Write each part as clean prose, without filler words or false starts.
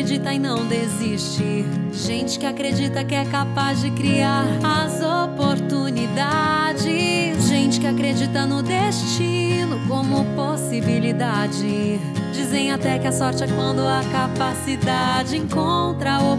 acredita e não desiste. Gente que acredita que é capaz de criar as oportunidades. Gente que acredita no destino como possibilidade. Dizem até que a sorte é quando a capacidade encontra a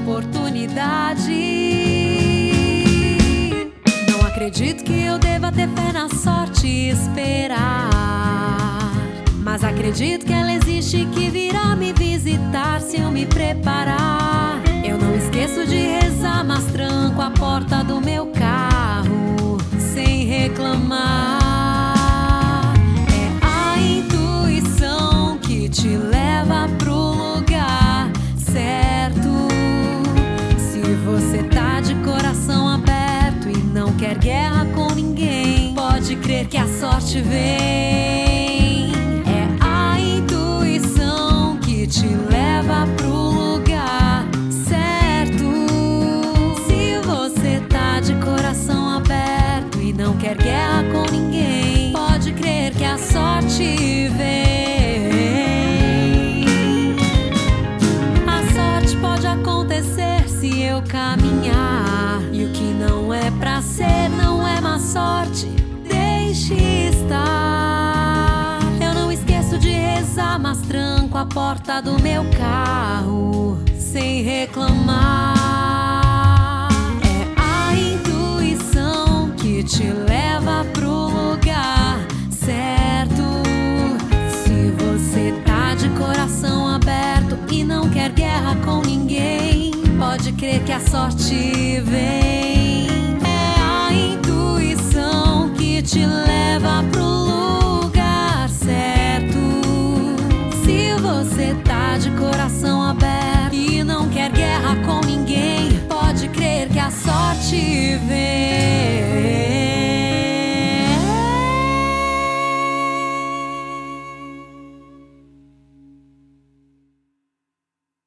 oportunidade. Não acredito que eu deva ter fé na sorte e esperar, mas acredito que ela existe e que virá me visitar se eu me preparar. Eu não esqueço de rezar, mas tranco a porta do meu carro sem reclamar. É a intuição que te lva pro lugar certo. Se você tá de coração aberto e não quer guerra com ninguém, pode crer que a sorte vem. É a intuição que te lva pro lugar certo. Se você tá de coração aberto e não quer guerra com ninguém, pode crer que a sorte vem. A sorte pode acontecer se eu caminhar, e o que não é pra ser não é má sorte, deixe estar. Eu não esqueço de rezar, mas tranco a porta do meu carro sem reclamar. É a intuição que te leva pro lugar certo. Se você tá de coração aberto e não quer guerra com ninguém, pode crer que a sorte vem.